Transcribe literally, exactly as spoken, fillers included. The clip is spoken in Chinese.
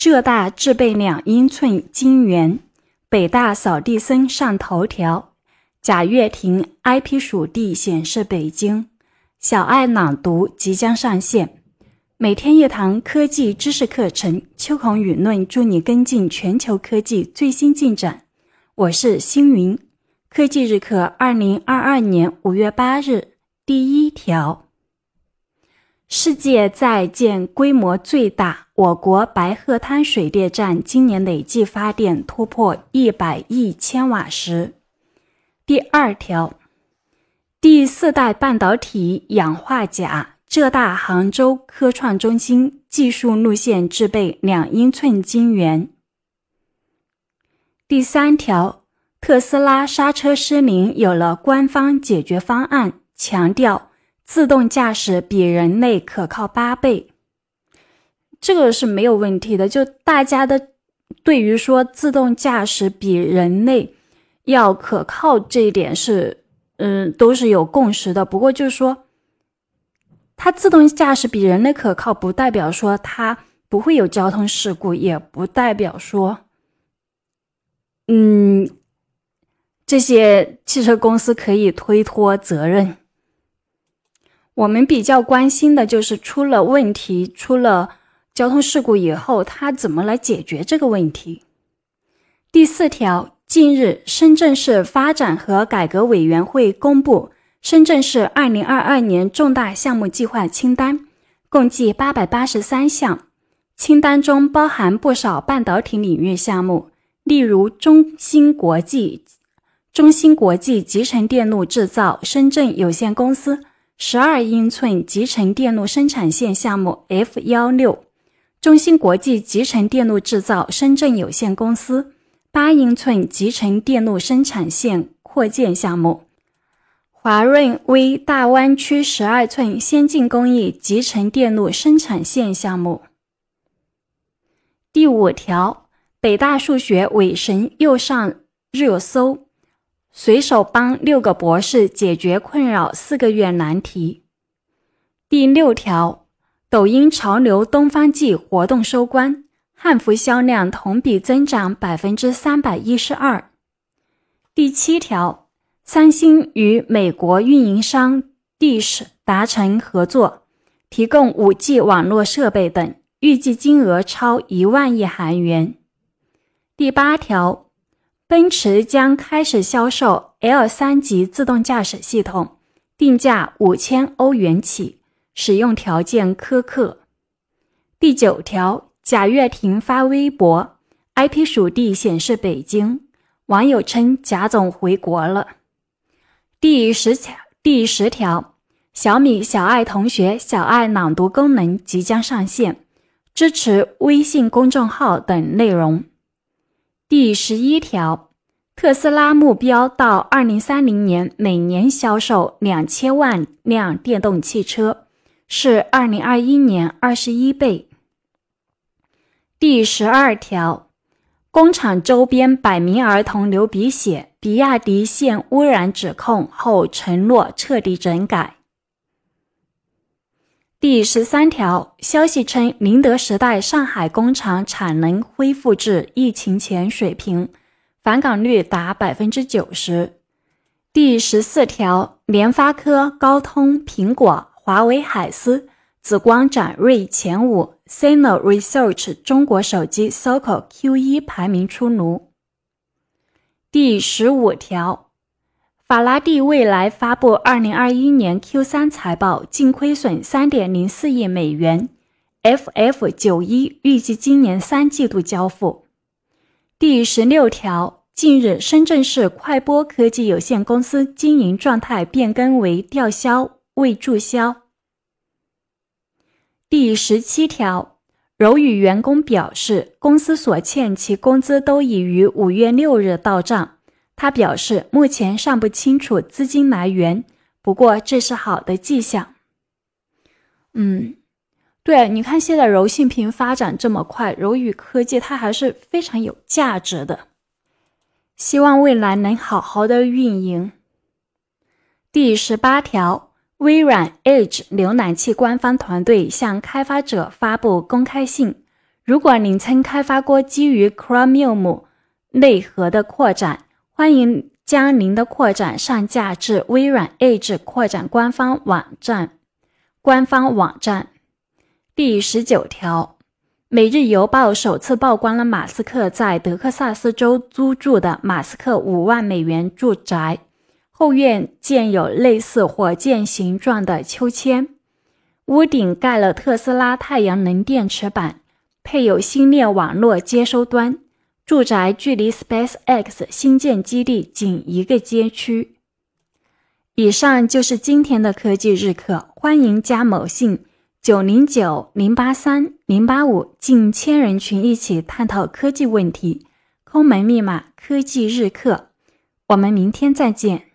浙大制备两英寸晶圆，北大扫地僧上头条，贾跃亭 I P 属地显示北京，小爱朗读即将上线。每天一堂科技知识课程，秋孔语论助你跟进全球科技最新进展。我是星云。科技日课二零二二年五月八日，第一条。世界在建规模最大，我国白鹤滩水电站今年累计发电突破一百亿千瓦时。第二条，第四代半导体氧化钾，浙大杭州科创中心技术路线制备两英寸晶圆。第三条，特斯拉刹车失灵有了官方解决方案，强调自动驾驶比人类可靠八倍。这个是没有问题的，就大家的对于说自动驾驶比人类要可靠这一点是嗯都是有共识的。不过就是说它自动驾驶比人类可靠，不代表说它不会有交通事故，也不代表说嗯这些汽车公司可以推脱责任。我们比较关心的就是出了问题，出了交通事故以后，它怎么来解决这个问题。第四条，近日深圳市发展和改革委员会公布深圳市二零二二年重大项目计划清单，共计八百八十三项，清单中包含不少半导体领域项目，例如中芯国际中芯国际集成电路制造深圳有限公司十二英寸集成电路生产线项目 F 十六， 中芯国际集成电路制造深圳有限公司八英寸集成电路生产线扩建项目，华润微大湾区十二寸先进工艺集成电路生产线项目。第五条，北大数学伪神又上热搜，随手帮六个博士解决困扰四个月难题。第六条，抖音潮流东方季活动收官，汉服销量同比增长 百分之三百一十二。第七条，三星与美国运营商 Dish 达成合作，提供 五 G 网络设备等，预计金额超一万亿韩元。第八条，奔驰将开始销售 L 三 级自动驾驶系统，定价五千欧元起，使用条件苛刻。第九条，贾跃亭发微博 I P 属地显示北京，网友称贾总回国了。第十条，第十条，小米小爱同学小爱朗读功能即将上线，支持微信公众号等内容。第十一条，特斯拉目标到二零三零年每年销售两千万辆电动汽车，是二零二一年二十一倍。第十二条，工厂周边百名儿童流鼻血，比亚迪现污染指控后承诺彻底整改。第十三条，消息称宁德时代上海工厂产能恢复至疫情前水平，返岗率达 百分之九十。 第十四条，联发科、高通、苹果、华为海思、紫光展锐前五， Sino Research 中国手机 S O C O Q 一 排名出炉。第十五条，法拉第未来发布二零二一年 Q 三 财报，净亏损 三点零四亿美元， F F 九十一 预计今年三季度交付。第十六条，近日深圳市快播科技有限公司经营状态变更为吊销未注销。第十七条，柔宇员工表示，公司所欠其工资都已于五月六日到账。他表示，目前尚不清楚资金来源，不过这是好的迹象。嗯，对，你看现在柔性屏发展这么快，柔宇科技它还是非常有价值的，希望未来能好好的运营。第十八条，微软 Edge 浏览器官方团队向开发者发布公开信， 如果您曾开发过基于 Chromium 内核的扩展，欢迎将您的扩展上架至微软 Edge 扩展官方网站。官方网站第十九条，每日邮报首次曝光了马斯克在德克萨斯州租住的马斯克五万美元住宅，后院建有类似火箭形状的秋千，屋顶盖了特斯拉太阳能电池板，配有星链网络接收端，住宅距离 SpaceX 新建基地仅一个街区。以上就是今天的科技日课，欢迎加某信九零九零八三零八五近千人群一起探讨科技问题，空门密码科技日课，我们明天再见。